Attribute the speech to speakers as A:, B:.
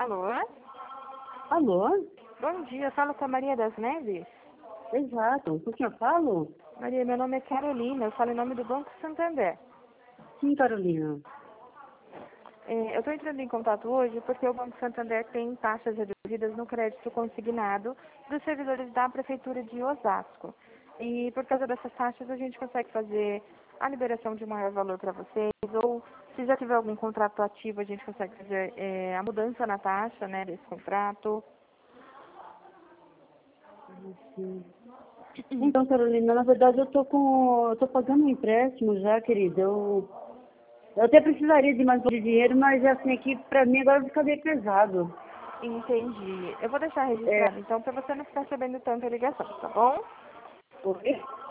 A: Alô?
B: Alô?
A: Bom dia, falo com a Maria das Neves.
B: Exato. Com quem eu falo?
A: Maria, meu nome é Carolina, eu falo em nome do Banco Santander.
B: Sim, Carolina.
A: Eu estou entrando em contato hoje porque o Banco Santander tem taxas reduzidas no crédito consignado dos servidores da Prefeitura de Osasco. E por causa dessas taxas a gente consegue fazer a liberação de maior valor para vocês, ou se já tiver algum contrato ativo, a gente consegue fazer a mudança na taxa, né, desse contrato.
B: Sim. Então, Carolina, na verdade eu tô pagando um empréstimo já, querida. Eu até precisaria de mais um pouco de dinheiro, mas assim, aqui pra mim agora fica bem pesado.
A: Entendi. Eu vou deixar
B: É,
A: registrado então para você não ficar sabendo tanta ligação, tá bom?
B: por quê?